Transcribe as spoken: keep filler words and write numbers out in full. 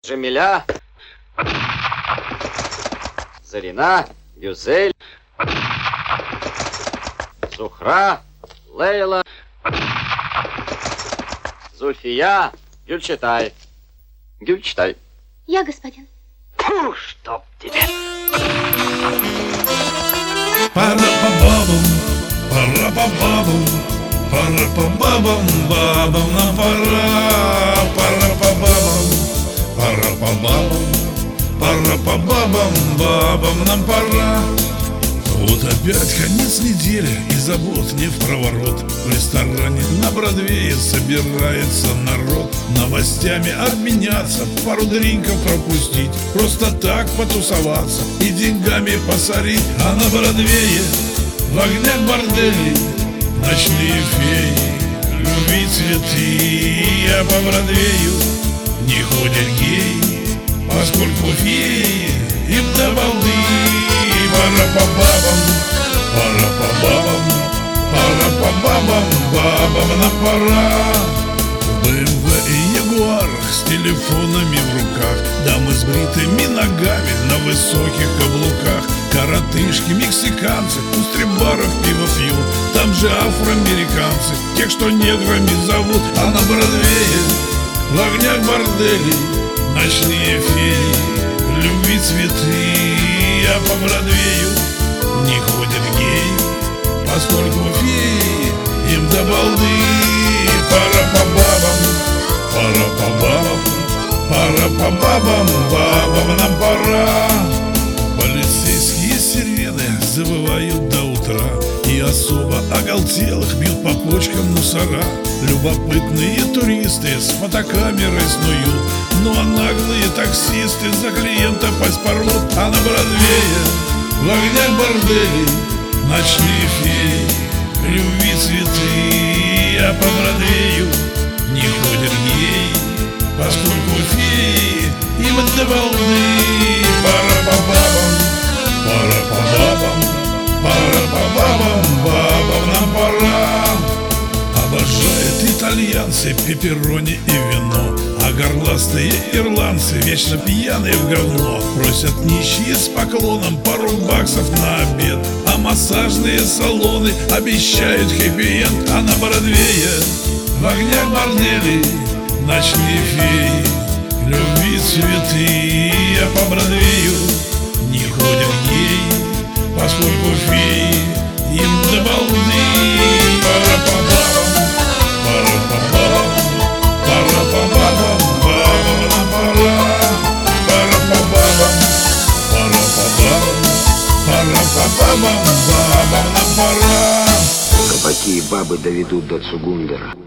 Джамиля, Зарина, Гюзель, Зухра, Лейла, Зульфия, Гюльчатай. Гюльчатай. Я, господин. Фу, чтоб тебе. Пара-па-бабам, пара-па-бабам, пара-па-бабам, бабам нам пора. Пара-па-бабам, пара-па-бабам, пара-па-бабам, бабам нам пора. Вот опять конец недели, и забот не в проворот. В ресторане на Бродвее собирается народ. Новостями обменяться, пару дринков пропустить, просто так потусоваться и деньгами посорить. А на Бродвее в огнях борделей ночные феи, любви цветы. А по Бродвею не ходят геи, поскольку феи им до балды. Пара-па-бабам, пара-па-бабам, пара-па-бабам, бабам нам пора. бэ эм вэ и Ягуар с телефонами в руках, дамы с бритыми ногами на высоких каблуках, коротышки, мексиканцы у стрип-баров пиво пьют, там же афроамериканцы, тех, что неграми зовут. А на Бродвее в огнях борделей ночные феи, любви цветы. А по Бродвею не ходят геи, поскольку феи им до балды. Пара-па-бабам, пара-па-бабам, пара-па-бабам, бабам нам пора. Полицейские сирены завывают до утра, и особо оголтелых бьют по почкам мусора. Любопытные туристы с фотокамерой снуют, ну а наглые таксисты за клиента пасть порвут. А на Бродвее в огнях борделей ночные феи, любви цветы. А по Бродвею не ходят геи, поскольку феи им до балды. Пара-па-бабам, пара-па-бабам, пара-па-бабам, бабам нам пора. Обожают итальянцы пепперони и вино, а горластые ирландцы вечно пьяные в говно. Просят нищие с поклоном пару баксов на обед, а массажные салоны обещают хэппи-энд. А на Бродвее в огнях борделей ночные феи, любви цветы. А по Бродвею не ходят геи, поскольку феи им до балды. Пара-па-бабам, пара-па-бабам, пара-па-бабам, бабам нам пора. Пара-па-бабам, пара-па-бабам, пара-па-бабам, бабам нам пора. Кабаки и бабы доведут до Цугундера.